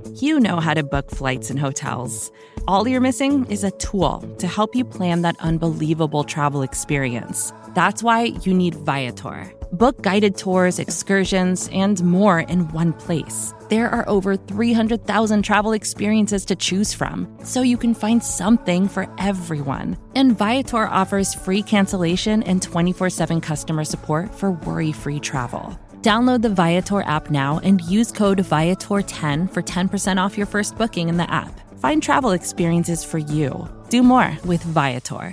You know how to book flights and hotels. All you're missing is a tool to help you plan that unbelievable travel experience. That's why you need Viator. Book guided tours, excursions, and more in one place. There are over 300,000 travel experiences to choose from, so you can find something for everyone. And Viator offers free cancellation and 24/7 customer support for worry-free travel. Download the Viator app now and use code Viator10 for 10% off your first booking in the app. Find travel experiences for you. Do more with Viator.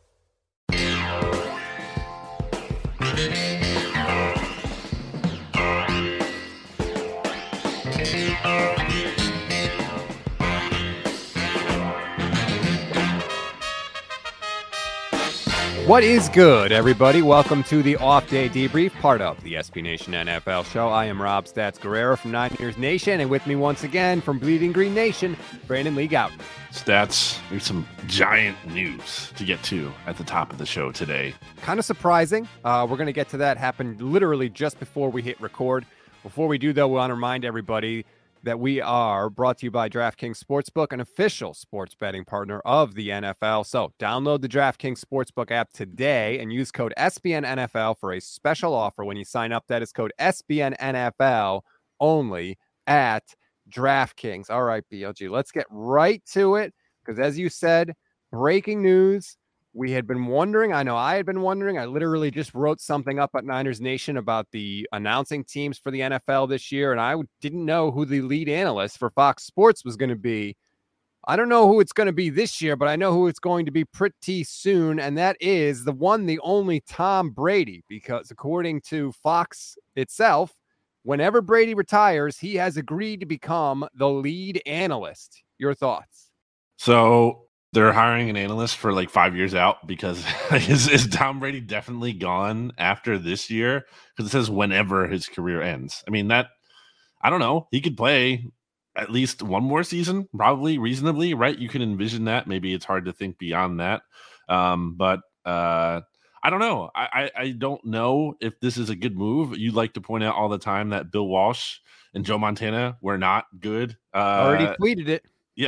What is good, everybody? Welcome to the Off Day Debrief, part of the SB Nation NFL show. I am Rob Stats Guerrero from Niners Nation, and with me once again from Bleeding Green Nation, Brandon Lee Gouton. Stats, there's some giant news to get to at the top of the show today. Kind of surprising. We're going to get to that. Happened literally just before we hit record. Before we do, though, we want to remind everybody that we are brought to you by DraftKings Sportsbook, an official sports betting partner of the NFL. So download the DraftKings Sportsbook app today and use code SBNNFL for a special offer when you sign up. That is code SBNNFL only at DraftKings. All right, BLG, let's get right to it because, as you said, breaking news. We had been wondering, I know I had been wondering, I literally just wrote something up at Niners Nation about the announcing teams for the NFL this year, and I didn't know who the lead analyst for Fox Sports was going to be. I don't know who it's going to be this year, but I know who it's going to be pretty soon, and that is the one, the only Tom Brady, because according to Fox itself, whenever Brady retires, he has agreed to become the lead analyst. Your thoughts? So they're hiring an analyst for like 5 years out because is Tom Brady definitely gone after this year? Because it says whenever his career ends. I mean, that, I don't know. He could play at least one more season, probably reasonably, right? You can envision that. Maybe it's hard to think beyond that. But I don't know. I don't know if this is a good move. You like to point out all the time that Bill Walsh and Joe Montana were not good. Already tweeted it. Yeah,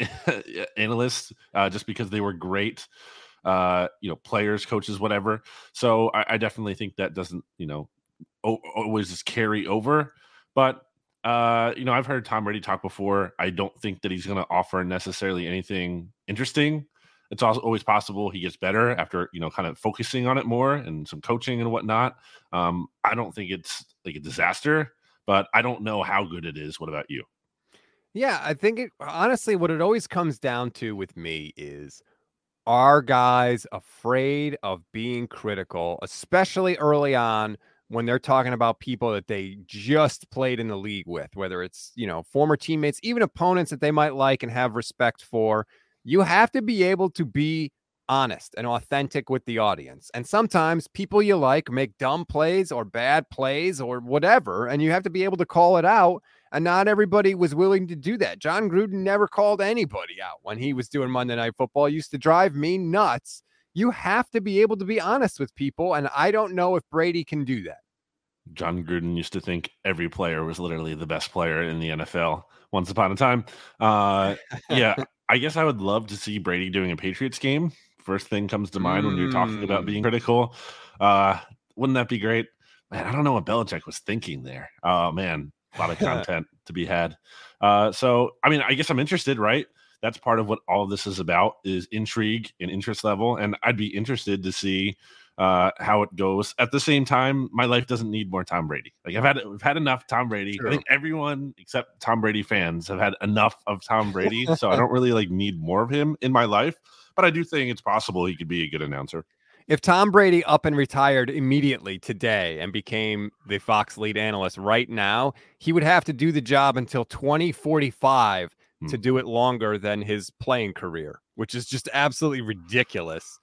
analysts, just because they were great, players, coaches, whatever. So I definitely think that doesn't, always just carry over. But, I've heard Tom Brady talk before. I don't think that he's going to offer necessarily anything interesting. It's also always possible he gets better after, kind of focusing on it more and some coaching and whatnot. I don't think it's like a disaster, but I don't know how good it is. What about you? Yeah, I think honestly, what it always comes down to with me is, are guys afraid of being critical, especially early on when they're talking about people that they just played in the league with, whether it's, former teammates, even opponents that they might like and have respect for. You have to be able to be honest and authentic with the audience. And sometimes people you like make dumb plays or bad plays or whatever, and you have to be able to call it out. And not everybody was willing to do that. John Gruden never called anybody out when he was doing Monday Night Football. It used to drive me nuts. You have to be able to be honest with people, and I don't know if Brady can do that. John Gruden used to think every player was literally the best player in the NFL once upon a time. Yeah, I guess I would love to see Brady doing a Patriots game. First thing comes to mind when you're talking about being critical. Wouldn't that be great? Man, I don't know what Belichick was thinking there. Oh, man. A lot of content to be had. So, I mean, I guess I'm interested, right? That's part of what all of this is about, is intrigue and interest level. And I'd be interested to see how it goes. At the same time, my life doesn't need more Tom Brady. Like we've had enough Tom Brady. True. I think everyone except Tom Brady fans have had enough of Tom Brady. So I don't really need more of him in my life. But I do think it's possible he could be a good announcer. If Tom Brady up and retired immediately today and became the Fox lead analyst right now, he would have to do the job until 2045 to do it longer than his playing career, which is just absolutely ridiculous.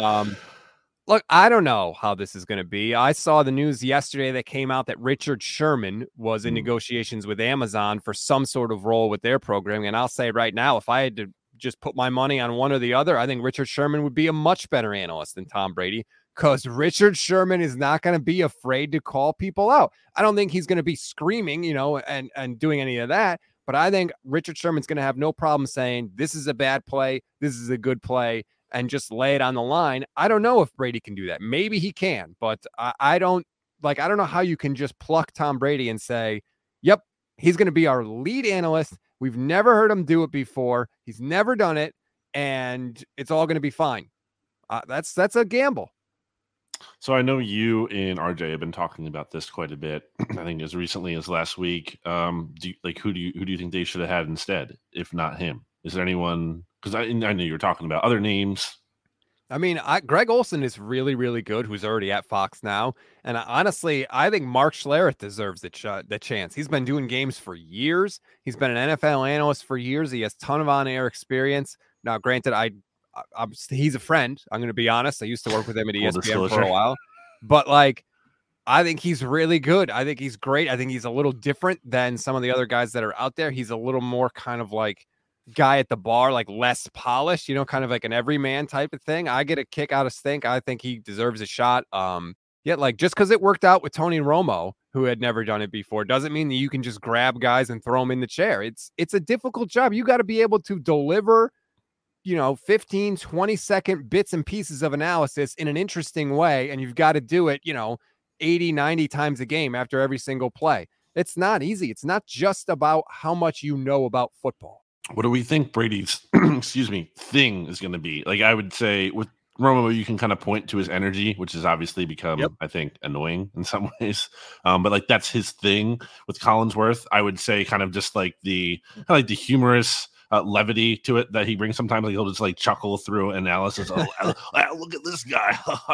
Look, I don't know how this is going to be. I saw the news yesterday that came out that Richard Sherman was in negotiations with Amazon for some sort of role with their programming. And I'll say right now, if I had to just put my money on one or the other, I think Richard Sherman would be a much better analyst than Tom Brady, because Richard Sherman is not going to be afraid to call people out. I don't think he's going to be screaming, and doing any of that, But I think Richard Sherman's going to have no problem saying this is a bad play, this is a good play, and just lay it on the line. I don't know if Brady can do that. Maybe he can, but I don't know how you can just pluck Tom Brady and say, yep, he's going to be our lead analyst. We've never heard him do it before. He's never done it, and it's all going to be fine. That's a gamble. So I know you and RJ have been talking about this quite a bit. I think as recently as last week. Who do you think they should have had instead, if not him? Is there anyone? Because I know you were talking about other names. I mean, Greg Olsen is really, really good, who's already at Fox now. And honestly, I think Mark Schlereth deserves the chance. He's been doing games for years. He's been an NFL analyst for years. He has a ton of on-air experience. Now, granted, he's a friend. I'm going to be honest. I used to work with him at ESPN for a while. But, I think he's really good. I think he's great. I think he's a little different than some of the other guys that are out there. He's a little more kind of like guy at the bar, less polished, kind of like an everyman type of thing. I get a kick out of Stink. I think he deserves a shot. Just because it worked out with Tony Romo, who had never done it before, doesn't mean that you can just grab guys and throw them in the chair. It's a difficult job. You got to be able to deliver 15, 20-second bits and pieces of analysis in an interesting way. And you've got to do it, 80, 90 times a game after every single play. It's not easy. It's not just about how much you know about football. What do we think Brady's, thing is going to be? I would say with Romo, you can kind of point to his energy, which has obviously become, I think, annoying in some ways. But that's his thing. With Collinsworth, I would say kind of just the humorous levity to it that he brings sometimes. He'll just chuckle through analysis. Look at this guy,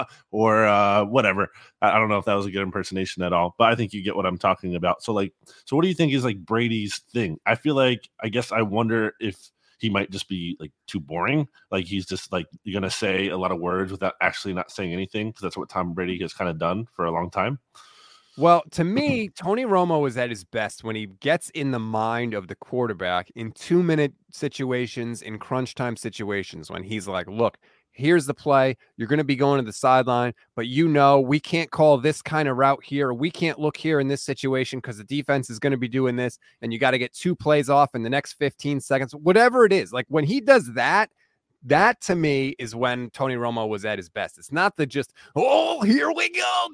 or whatever. I don't know if that was a good impersonation at all, but I think you get what I'm talking about. So what do you think is Brady's thing? I feel I wonder if he might just be too boring. He's just you're gonna say a lot of words without actually not saying anything, because that's what Tom Brady has kind of done for a long time. Well, to me, Tony Romo is at his best when he gets in the mind of the quarterback in 2-minute situations, in crunch time situations, when he's like, look, here's the play. You're going to be going to the sideline, but we can't call this kind of route here. We can't look here in this situation because the defense is going to be doing this, and you got to get 2 plays off in the next 15 seconds, whatever it is. When he does that to me is when Tony Romo was at his best. It's not here we go,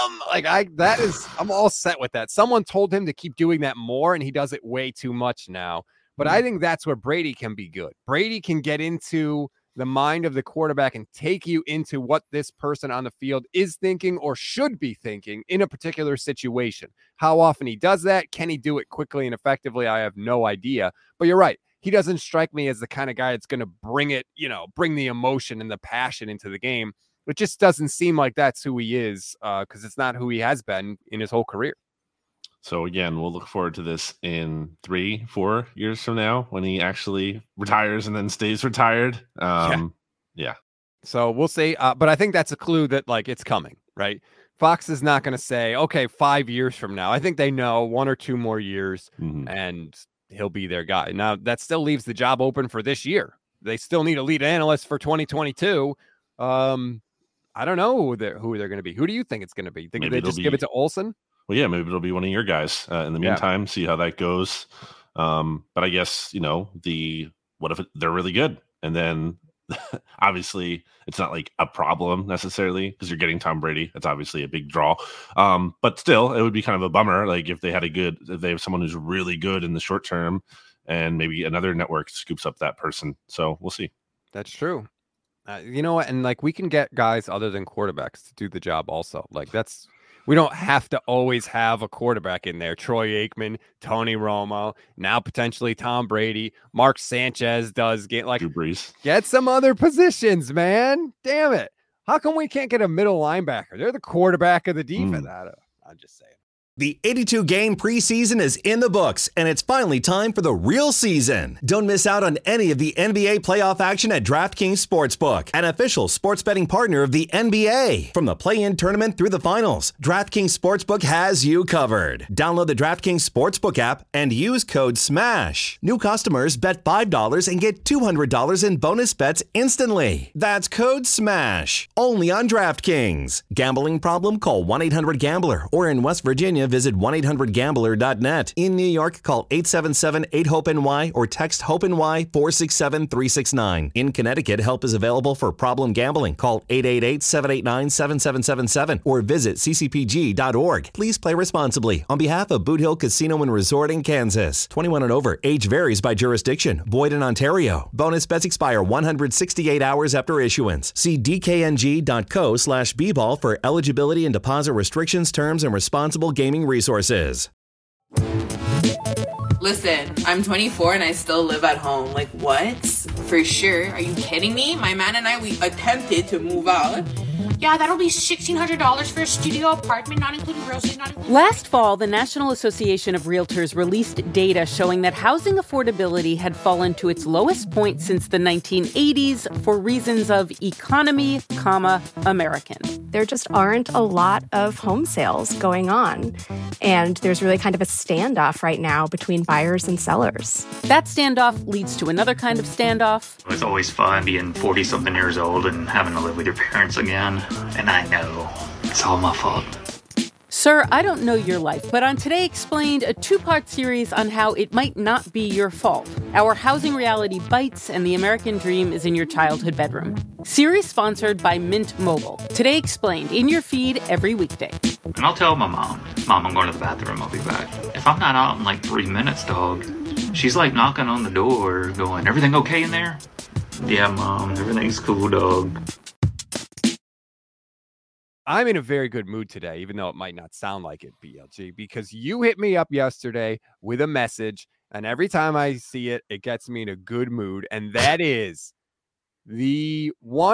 Jim. I'm all set with that. Someone told him to keep doing that more, and he does it way too much now. But I think that's where Brady can be good. Brady can get into the mind of the quarterback and take you into what this person on the field is thinking or should be thinking in a particular situation. How often he does that? Can he do it quickly and effectively? I have no idea. But you're right. He doesn't strike me as the kind of guy that's going to bring the emotion and the passion into the game. It just doesn't seem like that's who he is, because it's not who he has been in his whole career. So again, we'll look forward to this in 3-4 years from now when he actually retires and then stays retired. Yeah. So we'll see. But I think that's a clue that it's coming, right? Fox is not going to say, okay, 5 years from now. I think they know 1 or 2 more years, and he'll be their guy. Now, that still leaves the job open for this year. They still need a lead analyst for 2022. I don't know who they're going to be. Who do you think it's going to be? Think they just give it to Olsen? Well, yeah, maybe it'll be one of your guys. In the meantime, see how that goes. But I guess, what if they're really good? And then obviously it's not a problem necessarily because you're getting Tom Brady. That's obviously a big draw. But still, it would be kind of a bummer. If they have someone who's really good in the short term, and maybe another network scoops up that person. So we'll see. That's true. You know what? And we can get guys other than quarterbacks to do the job also. We don't have to always have a quarterback in there. Troy Aikman, Tony Romo, now potentially Tom Brady, Mark Sanchez does get Drew Brees. Get some other positions, man. Damn it. How come we can't get a middle linebacker? They're the quarterback of the defense. I'm just saying. The 82-game preseason is in the books, and it's finally time for the real season. Don't miss out on any of the NBA playoff action at DraftKings Sportsbook, an official sports betting partner of the NBA. From the play-in tournament through the finals, DraftKings Sportsbook has you covered. Download the DraftKings Sportsbook app and use code SMASH. New customers bet $5 and get $200 in bonus bets instantly. That's code SMASH. Only on DraftKings. Gambling problem? Call 1-800-GAMBLER, or in West Virginia, California, visit 1-800-GAMBLER.net. In New York, call 877-8-HOPE-NY or text HOPE-NY 467-369. In Connecticut, help is available for problem gambling. Call 888-789-7777 or visit ccpg.org. Please play responsibly. On behalf of Boot Hill Casino and Resort in Kansas. 21 and over. Age varies by jurisdiction. Void in Ontario. Bonus bets expire 168 hours after issuance. See dkng.co/bball for eligibility and deposit restrictions, terms, and responsible gaming resources. Listen, I'm 24 and I still live at home. Like, what? For sure. Are you kidding me? My man and I, we attempted to move out. Yeah, that'll be $1,600 for a studio apartment, not including groceries, not including... Last fall, the National Association of Realtors released data showing that housing affordability had fallen to its lowest point since the 1980s for reasons of economy, American. There just aren't a lot of home sales going on. And there's really kind of a standoff right now between buyers and sellers. That standoff leads to another kind of standoff. It's always fun being 40-something years old and having to live with your parents again. And I know it's all my fault. Sir, I don't know your life, but on Today Explained, a two-part series on how it might not be your fault. Our housing reality bites and the American dream is in your childhood bedroom. Series sponsored by Mint Mobile. Today Explained, in your feed every weekday. And I'll tell my mom, I'm going to the bathroom, I'll be back. If I'm not out in like 3 minutes, dog, she's like knocking on the door going, everything okay in there? Yeah, Mom, everything's cool, dog. I'm in a very good mood today, even though it might not sound like it, BLG, because you hit me up yesterday with a message, and every time I see it, it gets me in a good mood, and that is the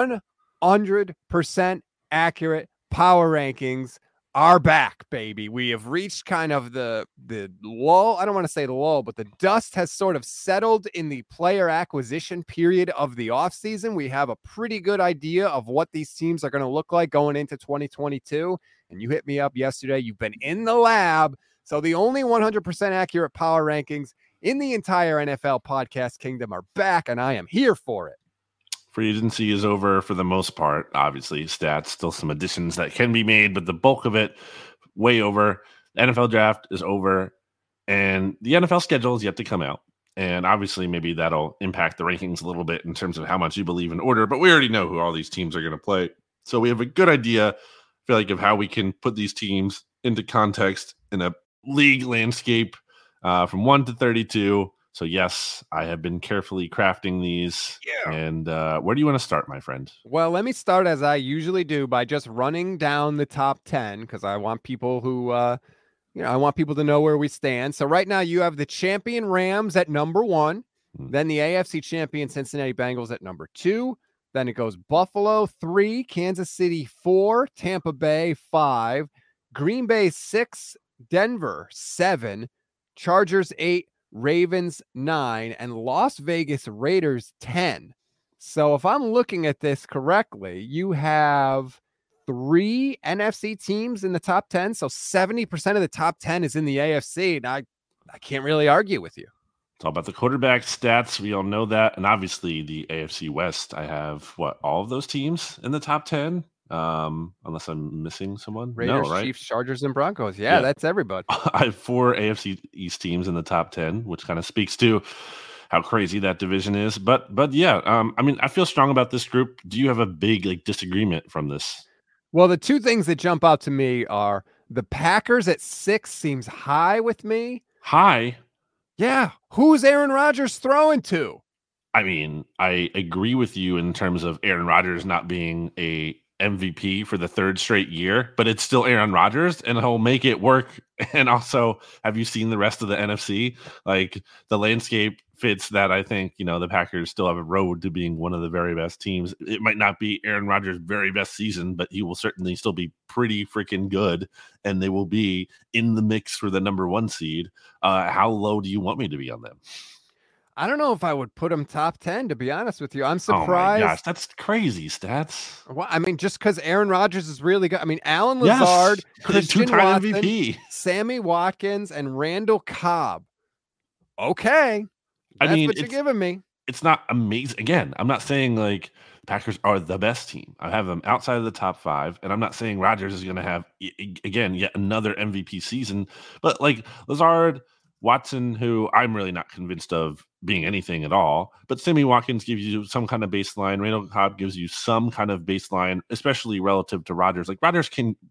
100% accurate power rankings are back, baby. We have reached kind of the lull. I don't want to say the lull, but the dust has sort of settled in the player acquisition period of the offseason. We have a pretty good idea of what these teams are going to look like going into 2022. And you hit me up yesterday. You've been in the lab. So the only 100% accurate power rankings in the entire NFL podcast kingdom are back, and I am here for it. Free agency is over for the most part. Obviously, stats, still some additions that can be made, but the bulk of it, way over. The NFL draft is over, and the NFL schedule is yet to come out. And obviously, maybe that'll impact the rankings a little bit in terms of how much you believe in order, but we already know who all these teams are going to play. So we have a good idea, I feel like, of how we can put these teams into context in a league landscape from 1 to 32. So, yes, I have been carefully crafting these. Yeah. And where do you want to start, my friend? Well, let me start as I usually do by just running down the top 10 because I want people who, I want people to know where we stand. So right now you have the champion Rams at number 1, then the AFC champion Cincinnati Bengals at number 2. Then it goes Buffalo 3, Kansas City 4, Tampa Bay 5, Green Bay 6, Denver 7, Chargers 8, Ravens 9, and Las Vegas Raiders 10. So if I'm looking at this correctly, you have 3 NFC teams in the top 10. So 70% of the top 10 is in the AFC. And I can't really argue with you. It's all about the quarterback stats. We all know that. And obviously the AFC West, I have all of those teams in the top 10. Unless I'm missing someone. Raiders, no, right? Chiefs, Chargers, and Broncos. Yeah, that's everybody. I have 4 AFC East teams in the top 10, which kind of speaks to how crazy that division is. But yeah, I feel strong about this group. Do you have a big disagreement from this? Well, the two things that jump out to me are the Packers at 6 seems high with me. High? Yeah. Who's Aaron Rodgers throwing to? I mean, I agree with you in terms of Aaron Rodgers not being a MVP for the 3rd straight year, but it's still Aaron Rodgers and he'll make it work. And also, have you seen the rest of the NFC? Like, the landscape fits that. I think, the Packers still have a road to being one of the very best teams. It might not be Aaron Rodgers' very best season, but he will certainly still be pretty freaking good, and they will be in the mix for the number 1 seed. How low do you want me to be on them? I don't know if I would put him top 10, to be honest with you. I'm surprised. Oh my gosh, that's crazy stats. Well, I mean, just because Aaron Rodgers is really good. I mean, Alan Lazard, Christian Watson, MVP. Sammy Watkins, and Randall Cobb. Okay. That's what you're giving me. It's not amazing. Again, I'm not saying like Packers are the best team. I have them outside of the top 5, and I'm not saying Rodgers is going to have, again, yet another MVP season, but like Lazard, Watson, who I'm really not convinced of being anything at all, but Sammy Watkins gives you some kind of baseline. Randall Cobb gives you some kind of baseline, especially relative to Rodgers. Like Rodgers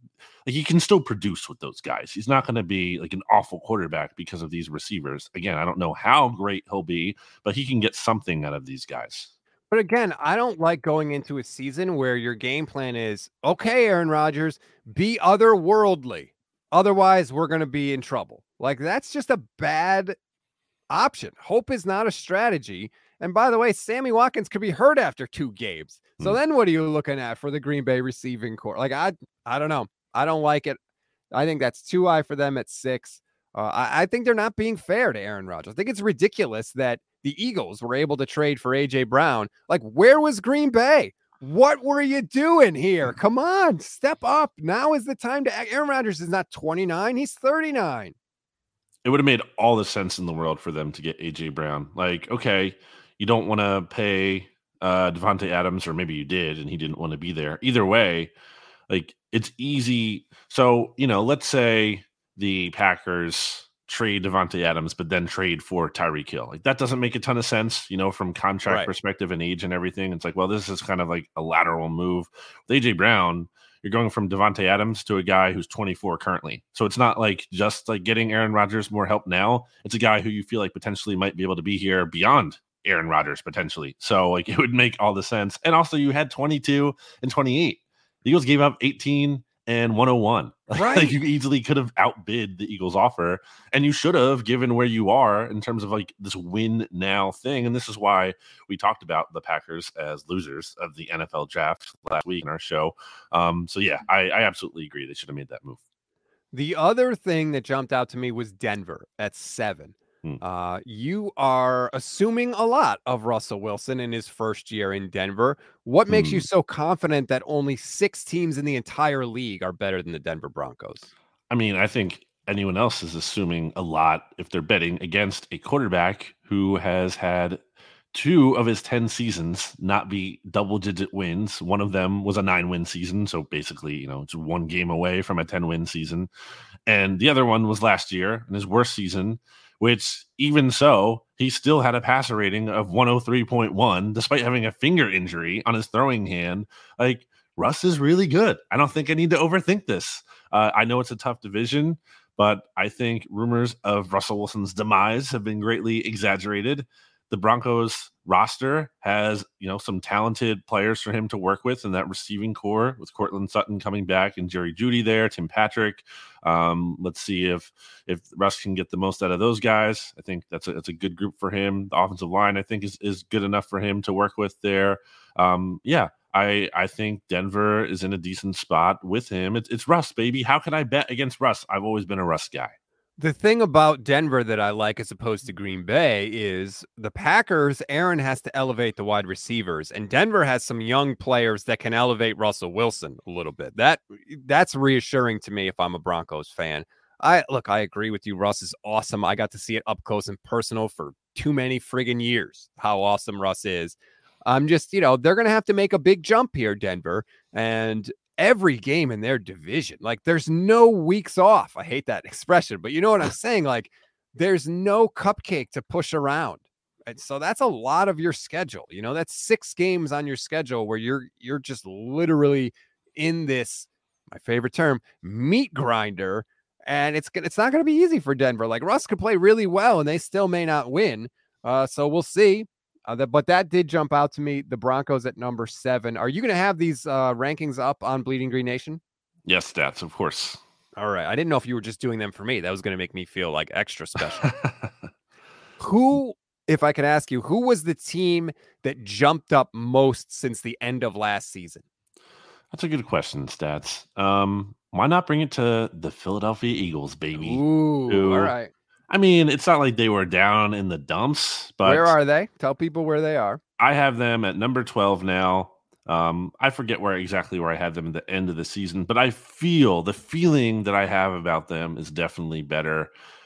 he can still produce with those guys. He's not going to be like an awful quarterback because of these receivers. Again, I don't know how great he'll be, but he can get something out of these guys. But again, I don't like going into a season where your game plan is, okay, Aaron Rodgers, be otherworldly. Otherwise, we're going to be in trouble. Like, that's just a bad option. Hope is not a strategy. And by the way, Sammy Watkins could be hurt after 2 games. So then what are you looking at for the Green Bay receiving core? Like, I don't know. I don't like it. I think that's too high for them at 6. I think they're not being fair to Aaron Rodgers. I think it's ridiculous that the Eagles were able to trade for A.J. Brown. Like, where was Green Bay? What were you doing here? Come on, step up. Now is the time to act. Aaron Rodgers is not 29. He's 39. It would have made all the sense in the world for them to get A.J. Brown. Like, okay, you don't want to pay Devontae Adams, or maybe you did and he didn't want to be there. Either way, like, it's easy. So, let's say the Packers trade Devontae Adams, but then trade for Tyreek Hill. Like, that doesn't make a ton of sense, from contract perspective and age and everything. It's like, well, this is kind of like a lateral move. With AJ Brown, you're going from Devontae Adams to a guy who's 24 currently. So it's not like just like getting Aaron Rodgers more help now. It's a guy who you feel like potentially might be able to be here beyond Aaron Rodgers potentially. So like, it would make all the sense. And also you had 22 and 28. The Eagles gave up 18 and 101. Right. Like, you easily could have outbid the Eagles offer, and you should have, given where you are in terms of like this win now thing. And this is why we talked about the Packers as losers of the NFL draft last week in our show. So yeah, I absolutely agree. They should have made that move. The other thing that jumped out to me was Denver at 7. You are assuming a lot of Russell Wilson in his first year in Denver. What makes you so confident that only 6 teams in the entire league are better than the Denver Broncos? I mean, I think anyone else is assuming a lot if they're betting against a quarterback who has had 2 of his 10 seasons not be double-digit wins. One of them was a 9-win season, so basically, it's 1 game away from a 10-win season. And the other one was last year in his worst season, which even so, he still had a passer rating of 103.1, despite having a finger injury on his throwing hand. Like, Russ is really good. I don't think I need to overthink this. I know it's a tough division, but I think rumors of Russell Wilson's demise have been greatly exaggerated. The Broncos roster has, some talented players for him to work with in that receiving core, with Cortland Sutton coming back and Jerry Jeudy there, Tim Patrick. Let's see if Russ can get the most out of those guys. I think that's a good group for him. The offensive line, I think, is good enough for him to work with there. I think Denver is in a decent spot with him. It's Russ, baby. How can I bet against Russ? I've always been a Russ guy. The thing about Denver that I like as opposed to Green Bay is the Packers, Aaron has to elevate the wide receivers, and Denver has some young players that can elevate Russell Wilson a little bit. That's reassuring to me if I'm a Broncos fan. I agree with you. Russ is awesome. I got to see it up close and personal for too many friggin' years, how awesome Russ is. I'm just, they're going to have to make a big jump here, Denver, and every game in their division, like, there's no weeks off. I hate that expression, but you know what I'm saying? Like, there's no cupcake to push around. And so that's a lot of your schedule. That's 6 games on your schedule where you're just literally in this, my favorite term, meat grinder. And it's not going to be easy for Denver. Like, Russ could play really well and they still may not win. So we'll see. But that did jump out to me. The Broncos at number 7. Are you going to have these rankings up on Bleeding Green Nation? Yes, stats, of course. All right. I didn't know if you were just doing them for me. That was going to make me feel like extra special. Who, if I could ask you, who was the team that jumped up most since the end of last season? That's a good question, Stats. Why not bring it to the Philadelphia Eagles, baby? Ooh, all right. I mean, it's not like they were down in the dumps, but where are they? Tell people where they are. I have them at number 12 now. I forget exactly where I had them at the end of the season, but I feel the feeling that I have about them is definitely better.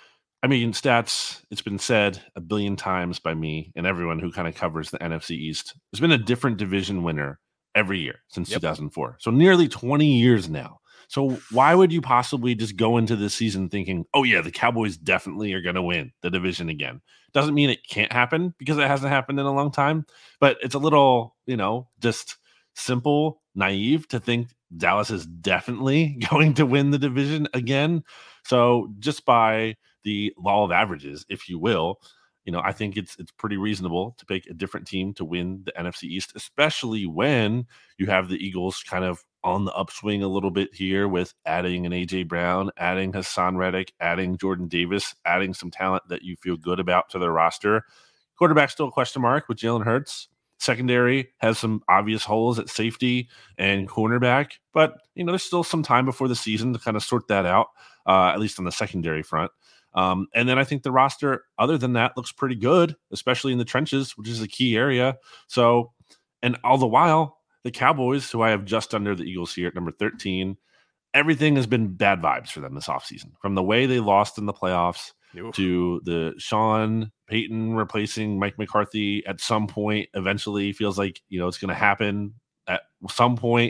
I mean, stats, it's been said a billion times by me and everyone who kind of covers the NFC East. There's been a different division winner every year since 2004. So nearly 20 years now. So why would you possibly just go into this season thinking, oh, yeah, the Cowboys definitely are going to win the division again? Doesn't mean it can't happen because it hasn't happened in a long time. But it's a little, just simple, naive to think Dallas is definitely going to win the division again. So just by the law of averages, if you will, I think it's pretty reasonable to pick a different team to win the NFC East, especially when you have the Eagles kind of on the upswing a little bit here with adding an A.J. Brown, adding Hassan Reddick, adding Jordan Davis, adding some talent that you feel good about to their roster. Quarterback still a question mark with Jalen Hurts. Secondary has some obvious holes at safety and cornerback, but there's still some time before the season to kind of sort that out, at least on the secondary front. And then I think the roster, other than that, looks pretty good, especially in the trenches, which is a key area. So, and all the while, the Cowboys, who I have just under the Eagles here at number 13, everything has been bad vibes for them this offseason. From the way they lost in the playoffs to the Sean Payton replacing Mike McCarthy at some point, eventually feels like, it's going to happen at some point,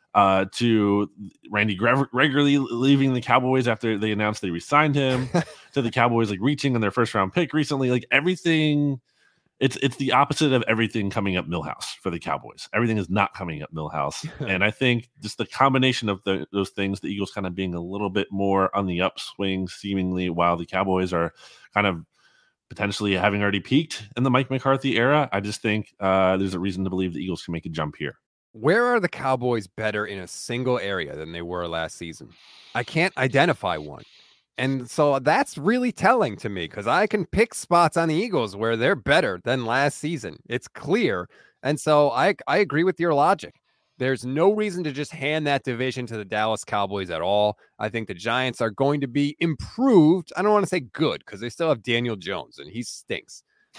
to Randy Gregory leaving the Cowboys after they announced they re-signed him, to the Cowboys like reaching on their first round pick recently. Like everything, it's the opposite of everything coming up Millhouse for the Cowboys. Everything is not coming up Millhouse. And I think just the combination of those things, the Eagles kind of being a little bit more on the upswing seemingly, while the Cowboys are kind of potentially having already peaked in the Mike McCarthy era. I just think there's a reason to believe the Eagles can make a jump here. Where are the Cowboys better in a single area than they were last season? I can't identify one. And so that's really telling to me because I can pick spots on the Eagles where they're better than last season. It's clear. And so I agree with your logic. There's no reason to just hand that division to the Dallas Cowboys at all. I think the Giants are going to be improved. I don't want to say good because they still have Daniel Jones and he stinks.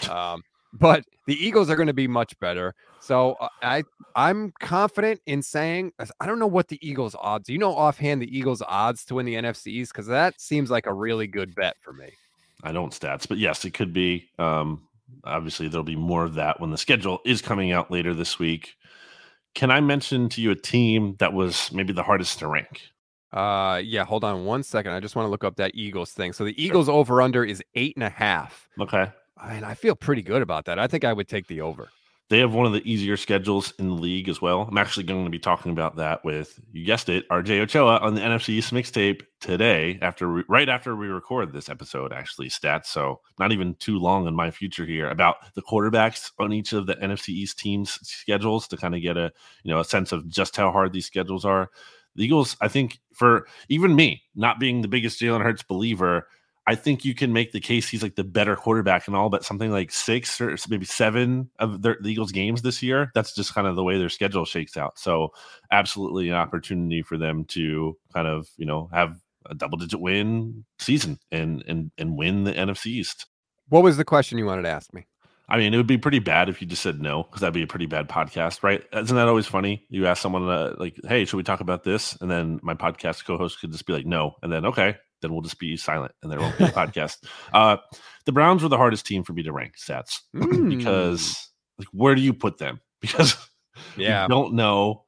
But the Eagles are going to be much better. So I'm confident in saying, I don't know what the Eagles odds, offhand the Eagles odds to win the NFC East? Because that seems like a really good bet for me. I don't stats, but yes, it could be. Obviously, there'll be more of that when the schedule is coming out later this week. Can I mention to you a team that was maybe the hardest to rank? Yeah, hold on 1 second. I just want to look up that Eagles thing. So the Eagles over under is 8.5. Okay. And I feel pretty good about that. I think I would take the over. They have one of the easier schedules in the league as well. I'm actually going to be talking about that with, you guessed it, RJ Ochoa on the NFC East mixtape today, right after we record this episode, actually, stats. So not even too long in my future here about the quarterbacks on each of the NFC East teams' schedules to kind of get a sense of just how hard these schedules are. The Eagles, I think, for even me, not being the biggest Jalen Hurts believer, I think you can make the case he's like the better quarterback in all but something like 6 or maybe 7 of the Eagles games this year. That's just kind of the way their schedule shakes out. So absolutely an opportunity for them to kind of, have a double-digit win season and win the NFC East. What was the question you wanted to ask me? I mean, it would be pretty bad if you just said no, because that'd be a pretty bad podcast, right? Isn't that always funny? You ask someone like, hey, should we talk about this? And then my podcast co-host could just be like, no. And then, okay, then we'll just be silent and there won't be a podcast. The Browns were the hardest team for me to rank, stats, because like, where do you put them? Because you don't know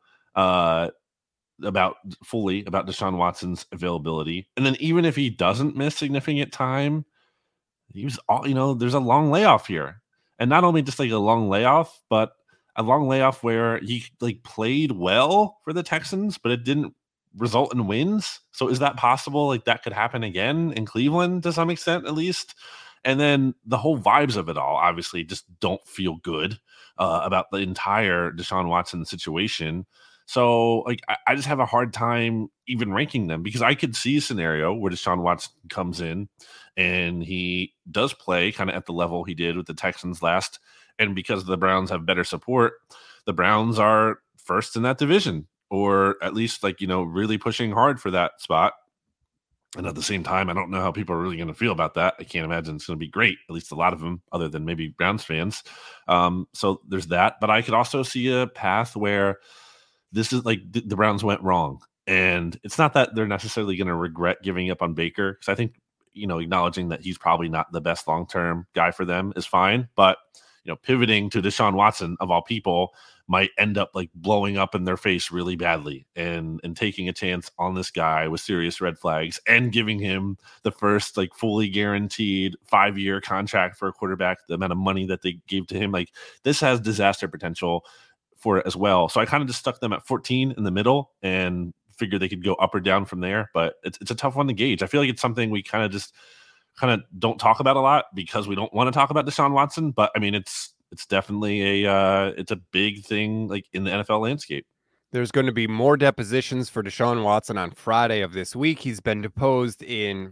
about Deshaun Watson's availability. And then even if he doesn't miss significant time, he was there's a long layoff here. And not only just like a long layoff, but a long layoff where he like played well for the Texans, but it didn't result in wins. So is that possible? Like that could happen again in Cleveland to some extent, at least. And then the whole vibes of it all obviously just don't feel good about the entire Deshaun Watson situation. So like I just have a hard time even ranking them because I could see a scenario where Deshaun Watson comes in and he does play kind of at the level he did with the Texans last. And because the Browns have better support, the Browns are first in that division, or at least like, really pushing hard for that spot. And at the same time, I don't know how people are really going to feel about that. I can't imagine it's going to be great, at least a lot of them, other than maybe Browns fans. So there's that. But I could also see a path where this is like the Browns went wrong. And it's not that they're necessarily going to regret giving up on Baker, because I think acknowledging that he's probably not the best long-term guy for them is fine. But, pivoting to Deshaun Watson of all people might end up like blowing up in their face really badly and taking a chance on this guy with serious red flags and giving him the first like fully guaranteed 5-year contract for a quarterback, the amount of money that they gave to him. Like this has disaster potential for it as well. So I kind of just stuck them at 14 in the middle and figured they could go up or down from there. But it's a tough one to gauge. I feel like it's something we kind of don't talk about a lot because we don't want to talk about Deshaun Watson. But I mean, it's definitely it's a big thing like in the NFL landscape. There's going to be more depositions for Deshaun Watson on Friday of this week. He's been deposed in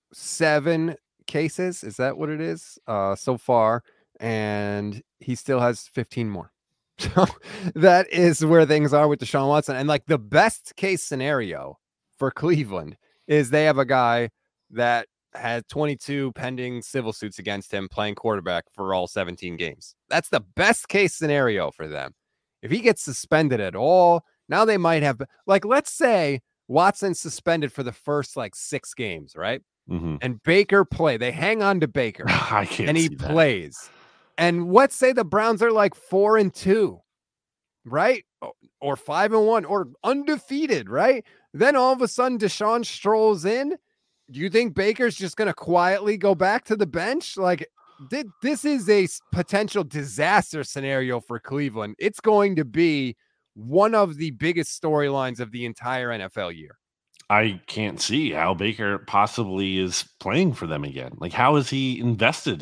7 cases. Is that what it is so far? And he still has 15 more. So that is where things are with Deshaun Watson. And like the best case scenario for Cleveland is they have a guy that had 22 pending civil suits against him playing quarterback for all 17 games. That's the best case scenario for them. If he gets suspended at all, now they might have, like, let's say Watson's suspended for the first like 6 games, right? Mm-hmm. And Baker they hang on to Baker I can't and he see that. plays. And let's say the Browns are like 4-2, right? Or 5-1 or undefeated, right? Then all of a sudden Deshaun strolls in. Do you think Baker's just going to quietly go back to the bench? Like this is a potential disaster scenario for Cleveland. It's going to be one of the biggest storylines of the entire NFL year. I can't see how Baker possibly is playing for them again. Like, how is he invested?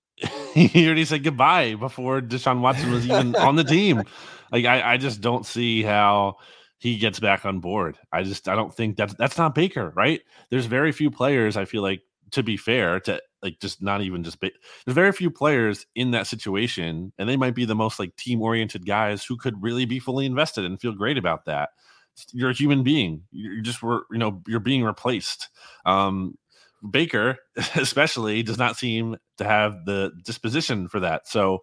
He already said goodbye before Deshaun Watson was even on the team. Like, I just don't see how he gets back on board. I don't think that's not Baker, right? There's very few players, I feel like, to be fair, to like just not even just there's very few players in that situation, and they might be the most like team-oriented guys who could really be fully invested and feel great about that. You're a human being. You're being replaced. Baker, especially, does not seem to have the disposition for that. So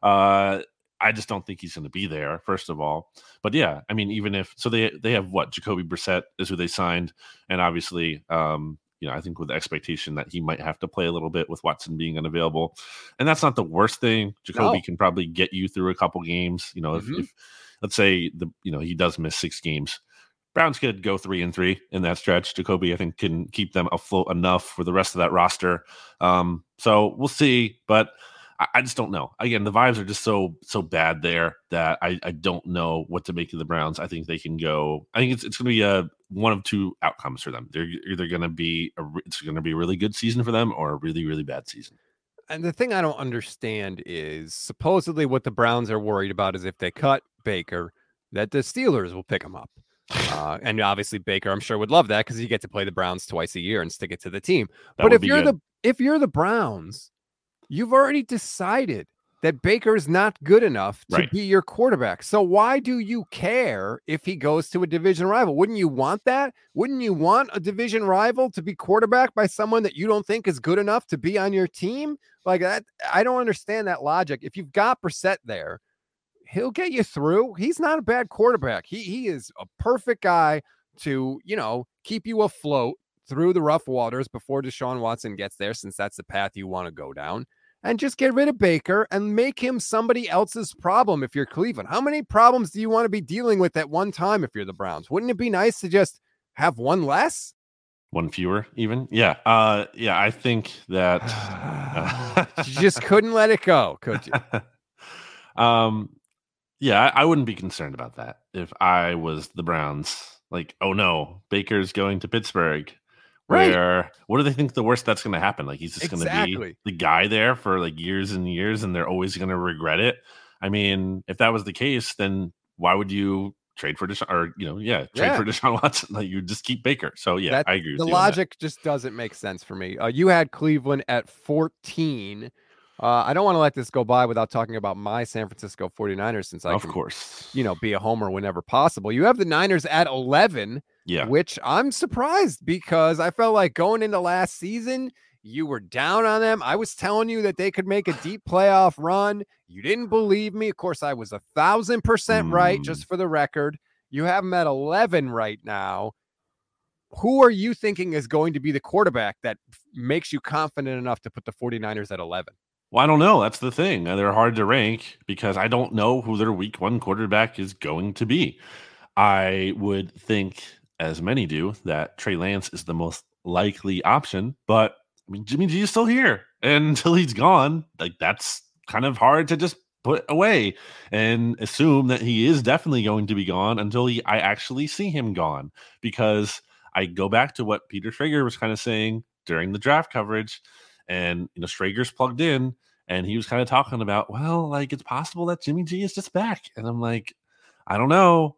I just don't think he's going to be there, first of all. But yeah, I mean, even if so, they have what? Jacoby Brissett is who they signed, and obviously, I think with the expectation that he might have to play a little bit with Watson being unavailable, and that's not the worst thing. Jacoby can probably get you through a couple games. If let's say he does miss 6 games. Browns could go 3-3 in that stretch. Jacoby, I think, can keep them afloat enough for the rest of that roster. So we'll see, but I just don't know. Again, the vibes are just so bad there that I don't know what to make of the Browns. I think they can go. I think it's going to be one of 2 outcomes for them. They're either going to be it's going to be a really good season for them or a really, really bad season. And the thing I don't understand is supposedly what the Browns are worried about is if they cut Baker, that the Steelers will pick him up. And obviously Baker, I'm sure, would love that because you get to play the Browns twice a year and stick it to the team. But if you're the Browns, you've already decided that Baker is not good enough to be your quarterback. So why do you care if he goes to a division rival? Wouldn't you want that? Wouldn't you want a division rival to be quarterbacked by someone that you don't think is good enough to be on your team? Like that, I don't understand that logic. If you've got Brissett there, he'll get you through. He's not a bad quarterback. He is a perfect guy to, keep you afloat through the rough waters before Deshaun Watson gets there, since that's the path you want to go down. And just get rid of Baker and make him somebody else's problem if you're Cleveland. How many problems do you want to be dealing with at one time if you're the Browns? Wouldn't it be nice to just have one less? One fewer, even? Yeah. I think that you just couldn't let it go, could you? Yeah, I wouldn't be concerned about that if I was the Browns. Like, oh no, Baker's going to Pittsburgh. Where what do they think the worst that's going to happen? Like, he's just going to be the guy there for like years and years, and they're always going to regret it. I mean, if that was the case, then why would you trade for Deshaun? Or trade for Deshaun Watson? Like, you just keep Baker. So I agree with you. The logic just doesn't make sense for me. You had Cleveland at 14. I don't want to let this go by without talking about my San Francisco 49ers, since I can, be a homer whenever possible. You have the Niners at 11, which I'm surprised because I felt like going into last season, you were down on them. I was telling you that they could make a deep playoff run. You didn't believe me. Of course, I was 1,000% right, just for the record. You have them at 11 right now. who are you thinking is going to be the quarterback that makes you confident enough to put the 49ers at 11? Well, I don't know. That's the thing. They're hard to rank because I don't know who their week 1 quarterback is going to be. I would think, as many do, that Trey Lance is the most likely option, but I mean, Jimmy G is still here, and until he's gone, like, that's kind of hard to just put away and assume that he is definitely going to be gone until I actually see him gone. Because I go back to what Peter Schrager was kind of saying during the draft coverage, and Schrager's plugged in, and he was kind of talking about, well, like, it's possible that Jimmy G is just back, and I'm like, I don't know.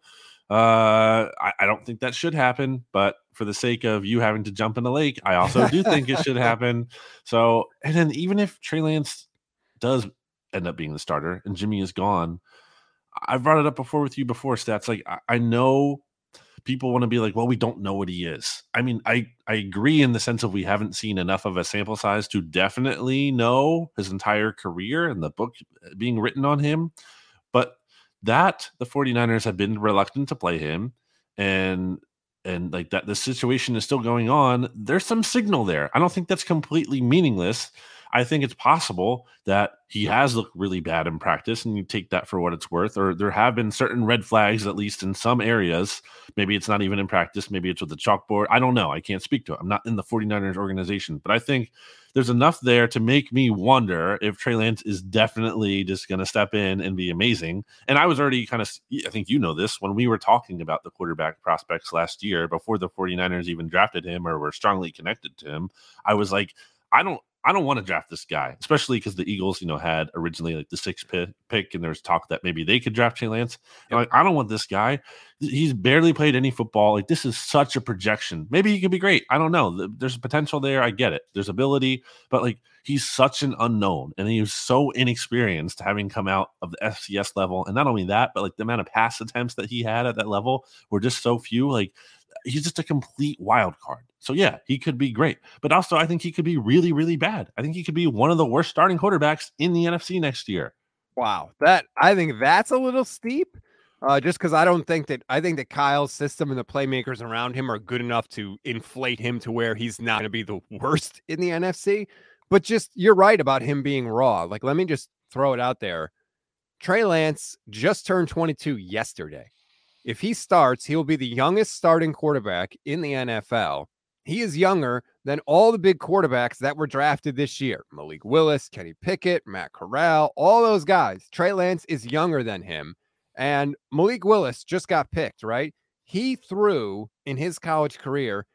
I don't think that should happen, but for the sake of you having to jump in the lake, I also do think it should happen. So, and then even if Trey Lance does end up being the starter and Jimmy is gone, I've brought it up before with you before, Stats. Like, I know people want to be like, well, we don't know what he is. I mean, I agree in the sense of we haven't seen enough of a sample size to definitely know his entire career and the book being written on him. But that the 49ers have been reluctant to play him, and like that the situation is still going on, there's some signal there. I don't think that's completely meaningless. I think it's possible that he has looked really bad in practice, and you take that for what it's worth, or there have been certain red flags, at least in some areas. Maybe it's not even in practice. Maybe it's with the chalkboard. I don't know. I can't speak to it. I'm not in the 49ers organization, but I think there's enough there to make me wonder if Trey Lance is definitely just going to step in and be amazing. And I was already kind of, I think you know this, when we were talking about the quarterback prospects last year, before the 49ers even drafted him or were strongly connected to him, I was like, I don't want to draft this guy, especially because the Eagles, had originally like the 6th pick, and there's talk that maybe they could draft Trey Lance. And like, I don't want this guy. He's barely played any football. Like, this is such a projection. Maybe he could be great. I don't know. There's potential there. I get it. There's ability, but like, he's such an unknown, and he was so inexperienced having come out of the FCS level. And not only that, but like the amount of pass attempts that he had at that level were just so few. Like, he's just a complete wild card. So yeah, he could be great, but also I think he could be really, really bad. I think he could be one of the worst starting quarterbacks in the NFC next year. Wow. I think that's a little steep. Just because I think that Kyle's system and the playmakers around him are good enough to inflate him to where he's not going to be the worst in the NFC. But just, you're right about him being raw. Like, let me just throw it out there. Trey Lance just turned 22 yesterday. If he starts, he'll be the youngest starting quarterback in the NFL. He is younger than all the big quarterbacks that were drafted this year. Malik Willis, Kenny Pickett, Matt Corral, all those guys. Trey Lance is younger than him. And Malik Willis just got picked, right? He threw in his college career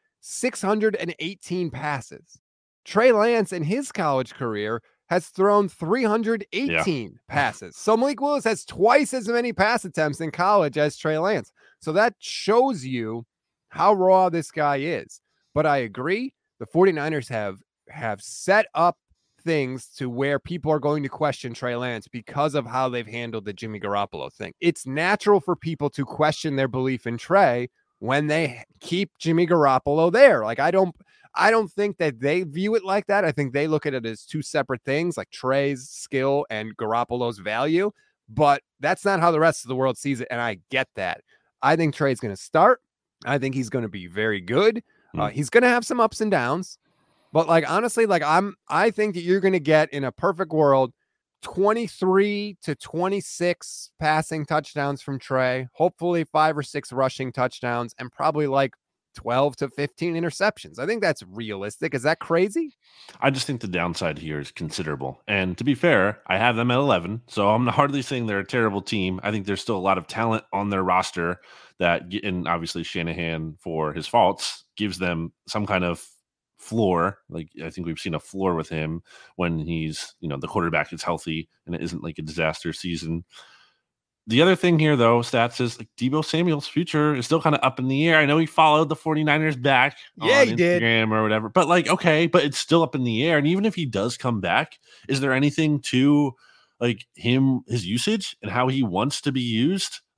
618 passes. Trey Lance in his college career has thrown 318 passes. So Malik Willis has twice as many pass attempts in college as Trey Lance. So that shows you how raw this guy is. But I agree, the 49ers have set up things to where people are going to question Trey Lance because of how they've handled the Jimmy Garoppolo thing. It's natural for people to question their belief in Trey when they keep Jimmy Garoppolo there. Like, I don't think that they view it like that. I think they look at it as two separate things, like Trey's skill and Garoppolo's value. But that's not how the rest of the world sees it, and I get that. I think Trey's going to start. I think he's going to be very good. He's going to have some ups and downs. But like, honestly, like I think that you're going to get, in a perfect world, 23 to 26 passing touchdowns from Trey, hopefully 5 or 6 rushing touchdowns, and probably like 12 to 15 interceptions. I think that's realistic. Is that crazy? I just think the downside here is considerable. And to be fair, I have them at 11, so I'm hardly saying they're a terrible team. I think there's still a lot of talent on their roster that, and obviously Shanahan, for his faults, gives them some kind of floor. Like, I think we've seen a floor with him when he's, the quarterback is healthy and it isn't like a disaster season. The other thing here, though, Stats, is like Deebo Samuel's future is still kind of up in the air. I know he followed the 49ers back on he Instagram did. Or whatever, but like, okay, but it's still up in the air. And even if he does come back, is there anything to like his usage and how he wants to be used?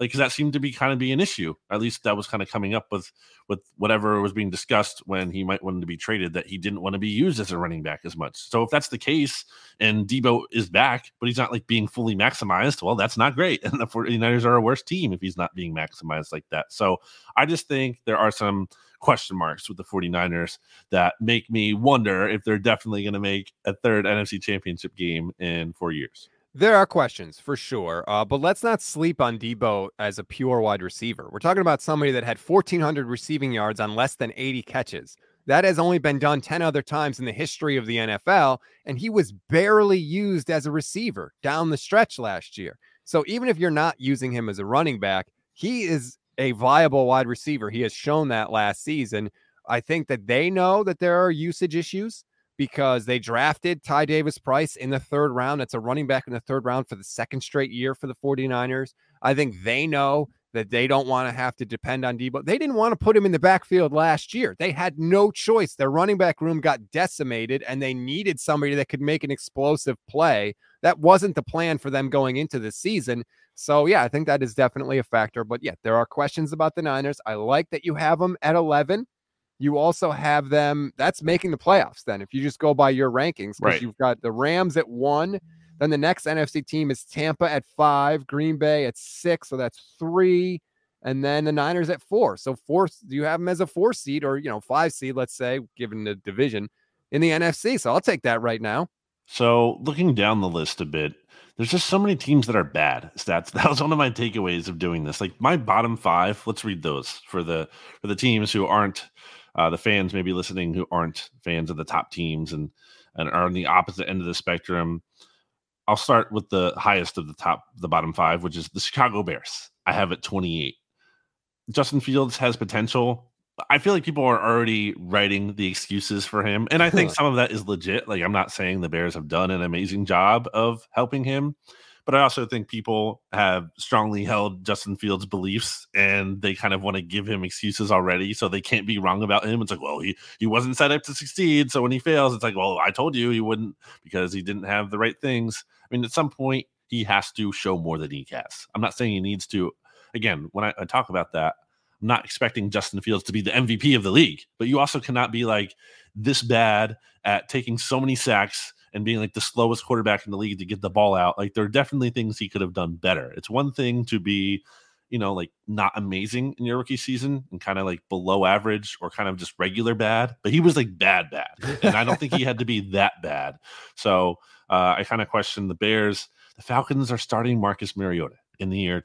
Like, because that seemed to be kind of be an issue. At least that was kind of coming up with whatever was being discussed when he might want to be traded, that he didn't want to be used as a running back as much. So if that's the case and Debo is back, but he's not like being fully maximized, well, that's not great. And the 49ers are a worse team if he's not being maximized like that. So I just think there are some question marks with the 49ers that make me wonder if they're definitely going to make a third NFC Championship game in 4 years. There are questions for sure, but let's not sleep on Debo as a pure wide receiver. We're talking about somebody that had 1,400 receiving yards on less than 80 catches. That has only been done 10 other times in the history of the NFL, and he was barely used as a receiver down the stretch last year. So even if you're not using him as a running back, he is a viable wide receiver. He has shown that last season. I think that they know that there are usage issues, because they drafted Ty Davis-Price in the third round. It's a running back in the third round for the second straight year for the 49ers. I think they know that they don't want to have to depend on Debo. They didn't want to put him in the backfield last year. They had no choice. Their running back room got decimated, and they needed somebody that could make an explosive play. That wasn't the plan for them going into the season. So, yeah, I think that is definitely a factor. But, yeah, there are questions about the Niners. I like that you have them at 11. You also have them, that's making the playoffs then, if you just go by your rankings, because you've got the Rams at 1. Then the next NFC team is Tampa at 5, Green Bay at 6, so that's 3. And then the Niners at 4. So 4, you have them as a 4 seed or, 5 seed, let's say, given the division in the NFC. So I'll take that right now. So looking down the list a bit, there's just so many teams that are bad. That was one of my takeaways of doing this. Like my bottom 5, let's read those for the teams who aren't the fans maybe listening who aren't fans of the top teams and are on the opposite end of the spectrum. I'll start with the highest of the bottom 5, which is the Chicago Bears. I have it 28. Justin Fields has potential. I feel like people are already writing the excuses for him. And I think some of that is legit. Like, I'm not saying the Bears have done an amazing job of helping him, but I also think people have strongly held Justin Fields' beliefs and they kind of want to give him excuses already. So they can't be wrong about him. It's like, well, he wasn't set up to succeed. So when he fails, it's like, well, I told you he wouldn't because he didn't have the right things. I mean, at some point he has to show more than he has. I'm not saying he needs to. Again, when I talk about that, I'm not expecting Justin Fields to be the MVP of the league, but you also cannot be like this bad at taking so many sacks and being like the slowest quarterback in the league to get the ball out. Like, there are definitely things he could have done better. It's one thing to be, like not amazing in your rookie season and kind of like below average or kind of just regular bad, but he was like bad. And I don't think he had to be that bad. So I kind of question the Bears. The Falcons are starting Marcus Mariota in the year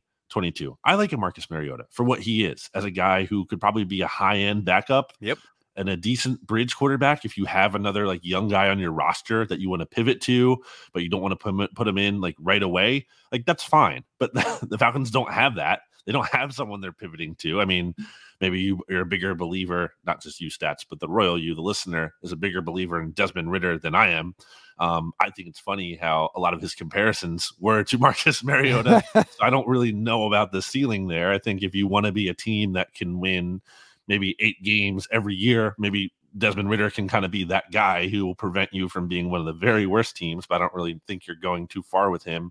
2022. I like a Marcus Mariota for what he is as a guy who could probably be a high-end backup. Yep. And a decent bridge quarterback if you have another like young guy on your roster that you want to pivot to, but you don't want to put him in like right away. Like, that's fine. But the Falcons don't have that. They don't have someone they're pivoting to. I mean, maybe you're a bigger believer, not just you stats, but the royal you, the listener, is a bigger believer in Desmond Ridder than I am. I think it's funny how a lot of his comparisons were to Marcus Mariota. So I don't really know about the ceiling there. I think if you want to be a team that can win maybe 8 games every year, maybe Desmond Ridder can kind of be that guy who will prevent you from being one of the very worst teams, but I don't really think you're going too far with him.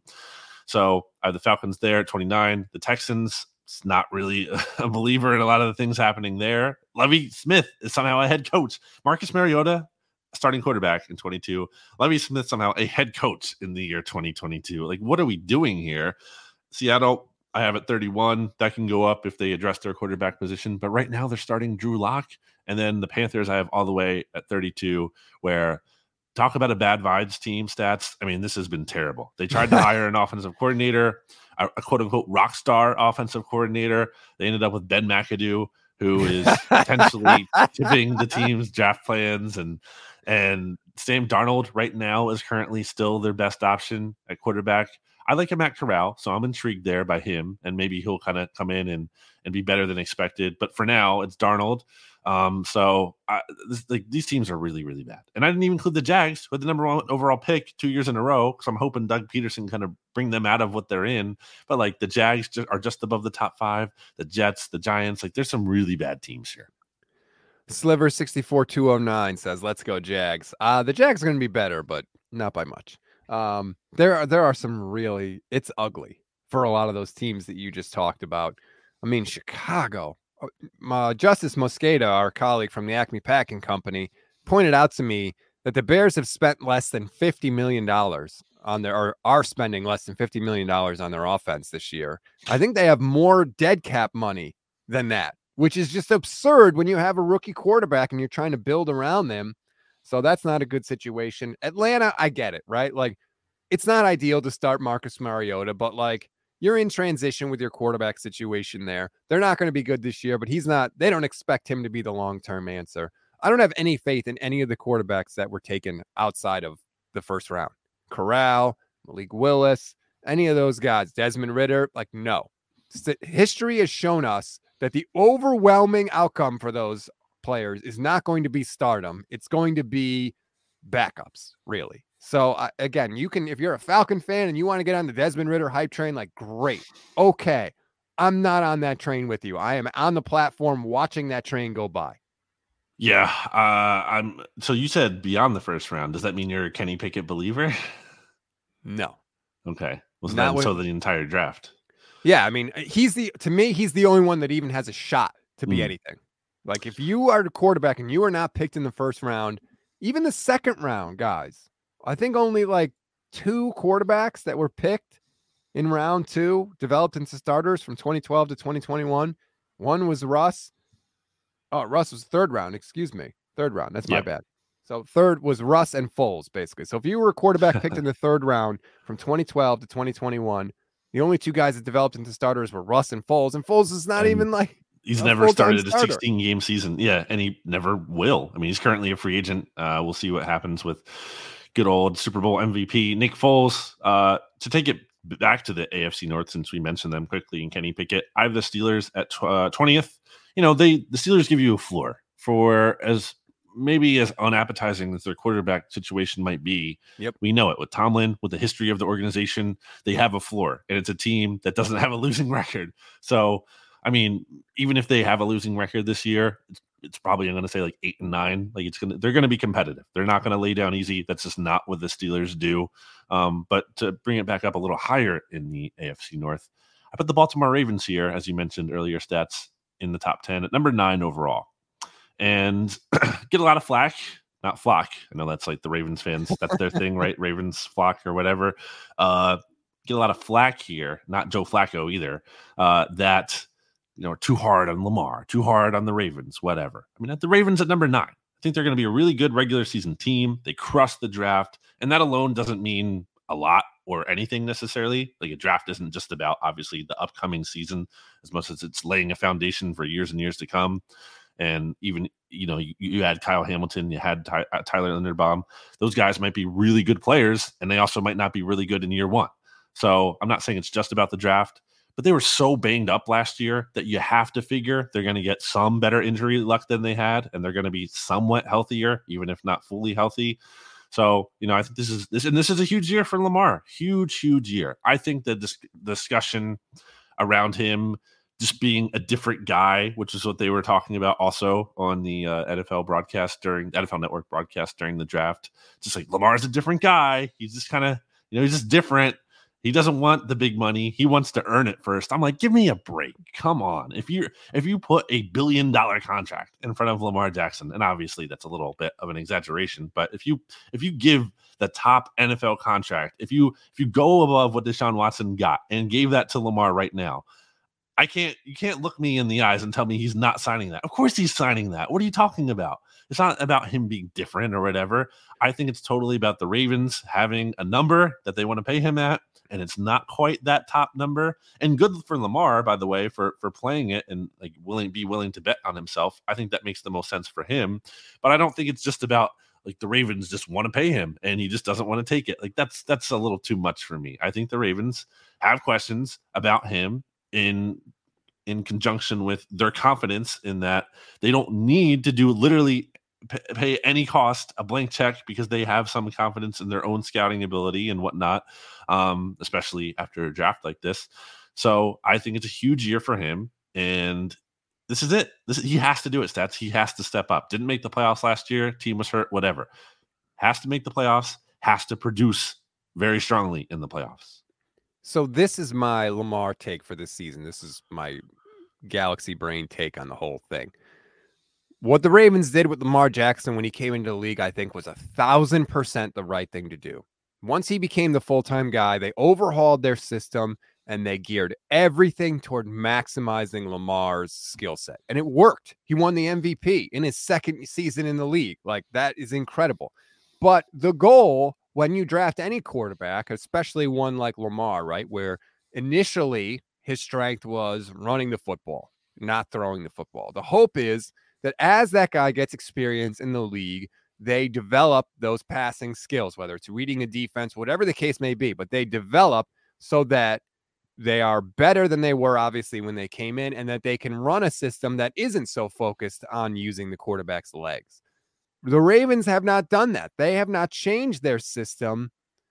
So I have the Falcons there at 29. The Texans, it's not really a believer in a lot of the things happening there. Lovie Smith is somehow a head coach. Marcus Mariota, starting quarterback in 22. Lovie Smith somehow a head coach in the year 2022. Like, what are we doing here? Seattle, I have it 31. That can go up if they address their quarterback position. But right now they're starting Drew Lock. And then the Panthers I have all the way at 32, where talk about a bad vibes team stats. I mean, this has been terrible. They tried to hire an offensive coordinator, a quote unquote rock star offensive coordinator. They ended up with Ben McAdoo, who is potentially tipping the team's draft plans. And Sam Darnold right now is currently still their best option at quarterback. I like him at Corral, so I'm intrigued there by him, and maybe he'll kind of come in and be better than expected. But for now, it's Darnold. These teams are really, really bad. And I didn't even include the Jags with the number 1 overall pick 2 years in a row, because I'm hoping Doug Peterson kind of bring them out of what they're in. But like the Jags are just above the top 5. The Jets, the Giants, like there's some really bad teams here. Sliver 64209 says, "Let's go Jags." The Jags are going to be better, but not by much. There are some really, it's ugly for a lot of those teams that you just talked about. I mean, Chicago, Justice Mosqueda, our colleague from the Acme Packing Company, pointed out to me that the Bears have spent less than $50 million on their, or are spending less than $50 million on their offense this year. I think they have more dead cap money than that, which is just absurd when you have a rookie quarterback and you're trying to build around them. So that's not a good situation. Atlanta, I get it, right? Like, it's not ideal to start Marcus Mariota, but like, you're in transition with your quarterback situation there. They're not going to be good this year, but they don't expect him to be the long-term answer. I don't have any faith in any of the quarterbacks that were taken outside of the first round. Corral, Malik Willis, any of those guys, Desmond Ridder, like, no. History has shown us that the overwhelming outcome for those players is not going to be stardom. It's going to be backups, really. So again, you can, if you're a Falcon fan and you want to get on the Desmond Ridder hype train, like, great. Okay. I'm not on that train with you. I am on the platform watching that train go by. Yeah. So you said beyond the first round. Does that mean you're a Kenny Pickett believer? No. Okay. Was that so the entire draft? Yeah. I mean, to me, he's the only one that even has a shot to be anything. Like, if you are the quarterback and you are not picked in the first round, even the second round, guys, I think only like 2 quarterbacks that were picked in round 2 developed into starters from 2012 to 2021. One was Russ. Oh, Russ was third round. Excuse me. Third round. That's my bad. So third was Russ and Foles, basically. So if you were a quarterback picked in the third round from 2012 to 2021, the only 2 guys that developed into starters were Russ and Foles. And Foles is not even like... He's never started a 16-game season. Yeah, and he never will. I mean, he's currently a free agent. We'll see what happens with good old Super Bowl MVP Nick Foles. To take it back to the AFC North, since we mentioned them quickly, and Kenny Pickett, I have the Steelers at 20th. You know, the Steelers give you a floor for as unappetizing as their quarterback situation might be. Yep. We know it with Tomlin, with the history of the organization, they have a floor, and it's a team that doesn't have a losing record. So, I mean, even if they have a losing record this year, it's probably, I'm going to say, like 8-9. Like, they're going to be competitive. They're not going to lay down easy. That's just not what the Steelers do. But to bring it back up a little higher in the AFC North, I put the Baltimore Ravens here, as you mentioned earlier, stats in the top 10 at number 9 overall, and get a lot of flack. Not flock. I know that's like the Ravens fans. That's their thing, right? Ravens flock or whatever. Get a lot of flack here. Not Joe Flacco either. That, you know, too hard on Lamar, too hard on the Ravens, whatever. I mean, at the Ravens at number 9, I think they're going to be a really good regular season team. They crushed the draft, and that alone doesn't mean a lot or anything necessarily. Like, a draft isn't just about, obviously, the upcoming season as much as it's laying a foundation for years and years to come. And even, you know, you had Kyle Hamilton, you had Tyler Linderbaum. Those guys might be really good players, and they also might not be really good in year 1. So I'm not saying it's just about the draft, but they were so banged up last year that you have to figure they're going to get some better injury luck than they had, and they're going to be somewhat healthier, even if not fully healthy. So, you know, I think this is a huge year for Lamar. Huge year. I think that this discussion around him just being a different guy, which is what they were talking about also on the NFL Network broadcast during the draft. Just like, Lamar's a different guy. He's just kind of, you know, he's just different. He doesn't want the big money. He wants to earn it first. I'm like, give me a break. Come on. If you put $1 billion contract in front of Lamar Jackson, and obviously that's a little bit of an exaggeration, but if you give the top NFL contract, if you go above what Deshaun Watson got and gave that to Lamar right now, you can't look me in the eyes and tell me he's not signing that. Of course he's signing that. What are you talking about? It's not about him being different or whatever. I think it's totally about the Ravens having a number that they want to pay him at, and it's not quite that top number. And good for Lamar, by the way, for playing it and like willing to bet on himself. I think that makes the most sense for him. But I don't think it's just about like the Ravens just want to pay him and he just doesn't want to take it. Like, that's a little too much for me. I think the Ravens have questions about him in conjunction with their confidence in that they don't need to do literally pay any cost a blank check because they have some confidence in their own scouting ability and whatnot, especially after a draft like this. So I think it's a huge year for him, and this is it. He has to do it, Stats. He has to step up. Didn't make the playoffs last year. Team was hurt, whatever. Has to make the playoffs, has to produce very strongly in the playoffs. So this is my Lamar take for this season. This is my galaxy brain take on the whole thing. What the Ravens did with Lamar Jackson when he came into the league, I think, was 1,000% the right thing to do. Once he became the full-time guy, they overhauled their system and they geared everything toward maximizing Lamar's skill set. And it worked. He won the MVP in his second season in the league. Like, that is incredible. But the goal when you draft any quarterback, especially one like Lamar, right, where initially his strength was running the football, not throwing the football. The hope is that as that guy gets experience in the league, they develop those passing skills, whether it's reading a defense, whatever the case may be, but they develop so that they are better than they were, obviously, when they came in, and that they can run a system that isn't so focused on using the quarterback's legs. The Ravens have not done that. They have not changed their system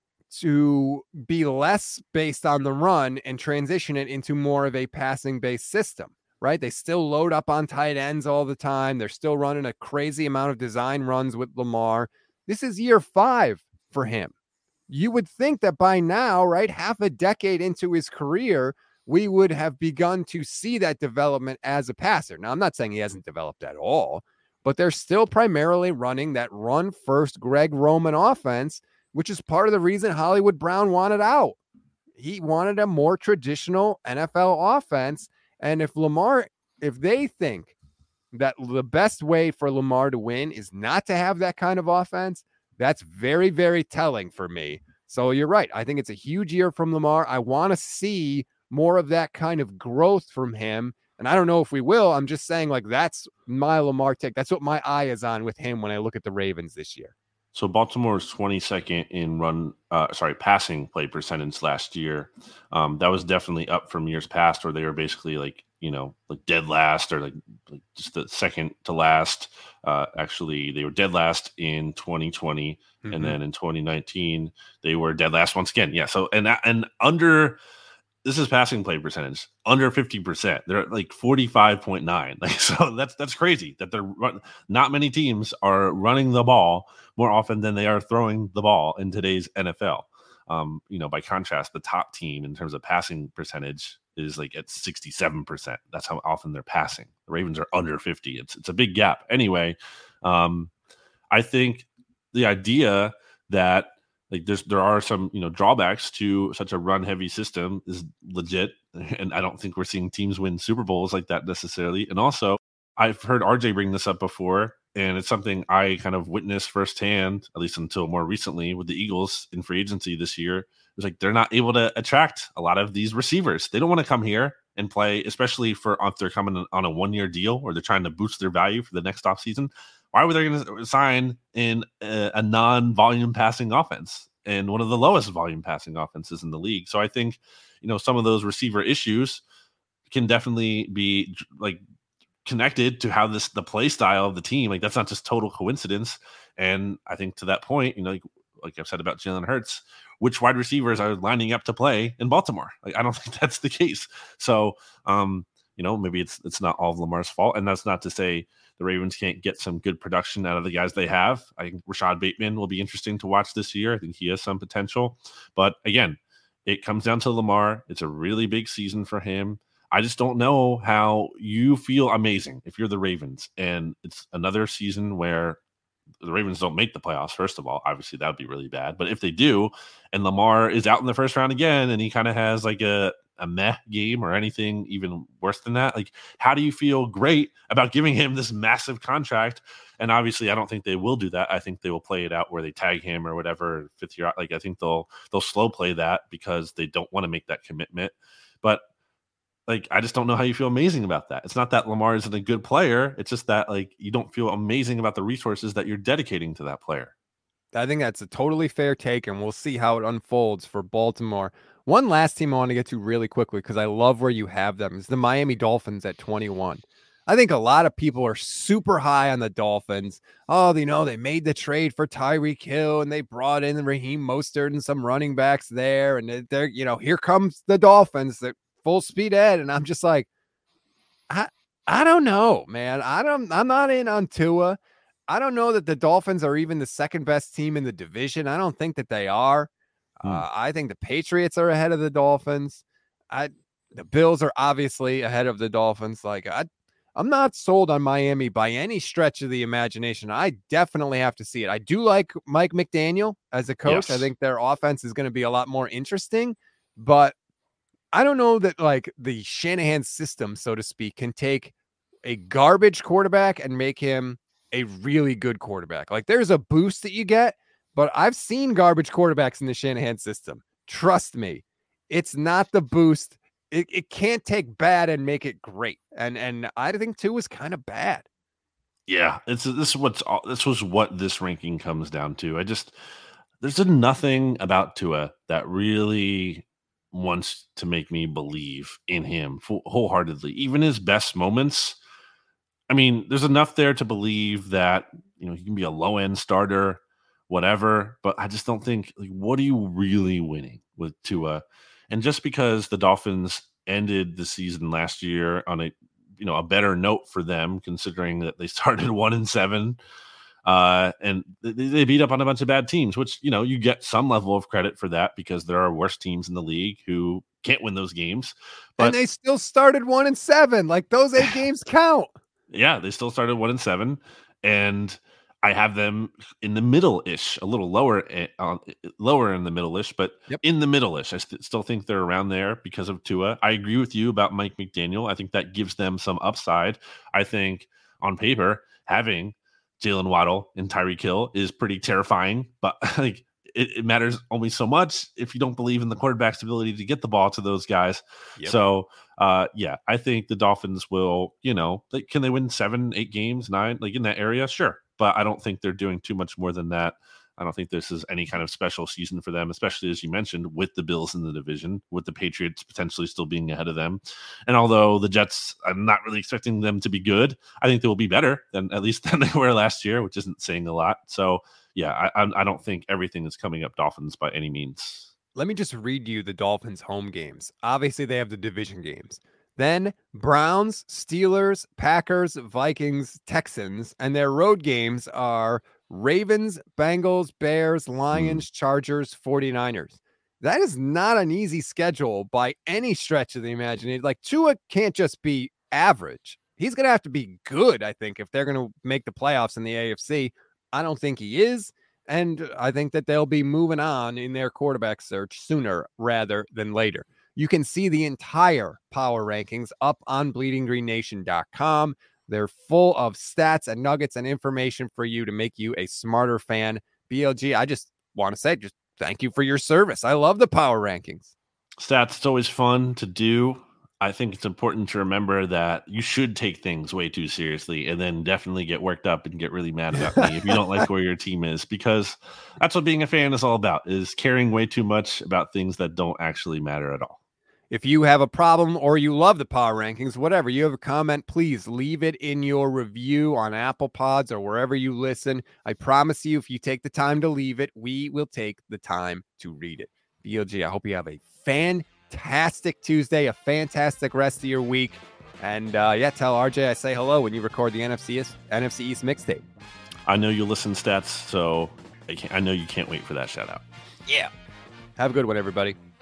to be less based on the run and transition it into more of a passing-based system, right? They still load up on tight ends all the time. They're still running a crazy amount of design runs with Lamar. This is year 5 for him. You would think that by now, right, half a decade into his career, we would have begun to see that development as a passer. Now, I'm not saying he hasn't developed at all, but they're still primarily running that run-first Greg Roman offense, which is part of the reason Hollywood Brown wanted out. He wanted a more traditional NFL offense. And if they think that the best way for Lamar to win is not to have that kind of offense, that's very, very telling for me. So you're right. I think it's a huge year from Lamar. I want to see more of that kind of growth from him. And I don't know if we will. I'm just saying, like, that's my Lamar take. That's what my eye is on with him when I look at the Ravens this year. So Baltimore's 22nd in passing play percentage last year. That was definitely up from years past where they were basically like dead last or like just the second to last. Actually, they were dead last in 2020. Mm-hmm. And then in 2019, they were dead last once again. Yeah. So, and under, this is passing play percentage under 50%. They're at like 45.9. Like, so that's crazy that not many teams are running the ball more often than they are throwing the ball in today's NFL. By contrast, the top team in terms of passing percentage is like at 67%. That's how often they're passing. The Ravens are under 50. It's a big gap. Anyway, I think the idea that like there are some drawbacks to such a run heavy system is legit, and I don't think we're seeing teams win Super Bowls like that necessarily. And also, I've heard RJ bring this up before, and it's something I kind of witnessed firsthand, at least until more recently with the Eagles in free agency this year. It's like they're not able to attract a lot of these receivers. They don't want to come here and play, especially if they're coming on a 1-year deal or they're trying to boost their value for the next offseason. Why were they going to sign in a non-volume passing offense and one of the lowest volume passing offenses in the league? So I think, some of those receiver issues can definitely be like connected to how the play style of the team. Like, that's not just total coincidence. And I think to that point, like I've said about Jalen Hurts, which wide receivers are lining up to play in Baltimore? Like, I don't think that's the case. So, maybe it's not all of Lamar's fault. And that's not to say the Ravens can't get some good production out of the guys they have. I think Rashad Bateman will be interesting to watch this year. I think he has some potential. But again, it comes down to Lamar. It's a really big season for him. I just don't know how you feel amazing if you're the Ravens. And it's another season where the Ravens don't make the playoffs, first of all. Obviously, that would be really bad. But if they do, and Lamar is out in the first round again, and he kind of has like a meh game or anything even worse than that, like, how do you feel great about giving him this massive contract? And obviously, I don't think they will do that. I think they will play it out where they tag him or whatever, 5th year. Like, I think they'll slow play that because they don't want to make that commitment. But like, I just don't know how you feel amazing about that. It's not that Lamar isn't a good player. It's just that, like, you don't feel amazing about the resources that you're dedicating to that player. I think that's a totally fair take, and we'll see how it unfolds for Baltimore. One last team I want to get to really quickly, because I love where you have them, is the Miami Dolphins at 21. I think a lot of people are super high on the Dolphins. Oh, they made the trade for Tyreek Hill, and they brought in Raheem Mostert and some running backs there, and they're, here comes the Dolphins. They're full speed ahead. And I'm just like, I don't know, man. I'm not in on Tua. I don't know that the Dolphins are even the second best team in the division. I don't think that they are. I think the Patriots are ahead of the Dolphins. The Bills are obviously ahead of the Dolphins. Like, I'm not sold on Miami by any stretch of the imagination. I definitely have to see it. I do like Mike McDaniel as a coach. Yes. I think their offense is going to be a lot more interesting, but I don't know that like the Shanahan system, so to speak, can take a garbage quarterback and make him a really good quarterback. Like, there's a boost that you get, but I've seen garbage quarterbacks in the Shanahan system. Trust me, it's not the boost. It can't take bad and make it great. And I think Tua was kind of bad. Yeah, this was what this ranking comes down to. There's nothing about Tua that really wants to make me believe in him wholeheartedly. Even his best moments, I mean, there's enough there to believe that, you know, he can be a low end starter, whatever. But I just don't think, like, what are you really winning with Tua? And just because the Dolphins ended the season last year on a better note for them, considering that they started 1-7, and they beat up on a bunch of bad teams, which, you know, you get some level of credit for that because there are worse teams in the league who can't win those games. But and they still started 1-7. Like, those 8 games count. Yeah, they still started 1-7, and I have them in the middle-ish, a little lower in the middle-ish, but in the middle-ish. I still think they're around there because of Tua. I agree with you about Mike McDaniel. I think that gives them some upside. I think on paper, having Jalen Waddle and Tyreek Hill is pretty terrifying, but like it matters only so much if you don't believe in the quarterback's ability to get the ball to those guys. Yep. So, I think the Dolphins will, can they win 7, 8 games, 9, like in that area? Sure. But I don't think they're doing too much more than that. I don't think this is any kind of special season for them, especially as you mentioned, with the Bills in the division, with the Patriots potentially still being ahead of them. And although the Jets, I'm not really expecting them to be good, I think they will be better than they were last year, which isn't saying a lot. So, yeah, I don't think everything is coming up Dolphins by any means. Let me just read you the Dolphins' home games. Obviously, they have the division games. Then Browns, Steelers, Packers, Vikings, Texans, and their road games are Ravens, Bengals, Bears, Lions, Chargers, 49ers. That is not an easy schedule by any stretch of the imagination. Like, Tua can't just be average. He's going to have to be good, I think, if they're going to make the playoffs in the AFC. I don't think he is. And I think that they'll be moving on in their quarterback search sooner rather than later. You can see the entire power rankings up on bleedinggreennation.com. They're full of stats and nuggets and information for you to make you a smarter fan. BLG, I just want to say, just thank you for your service. I love the power rankings. Stats, it's always fun to do. I think it's important to remember that you should take things way too seriously and then definitely get worked up and get really mad about me if you don't like where your team is, because that's what being a fan is all about, is caring way too much about things that don't actually matter at all. If you have a problem or you love the power rankings, whatever, you have a comment, please leave it in your review on Apple Pods or wherever you listen. I promise you, if you take the time to leave it, we will take the time to read it. BLG, I hope you have a fantastic Tuesday, a fantastic rest of your week. And tell RJ I say hello when you record the NFC East mixtape. I know you listen, Stats, so I know you can't wait for that shout out. Yeah. Have a good one, everybody.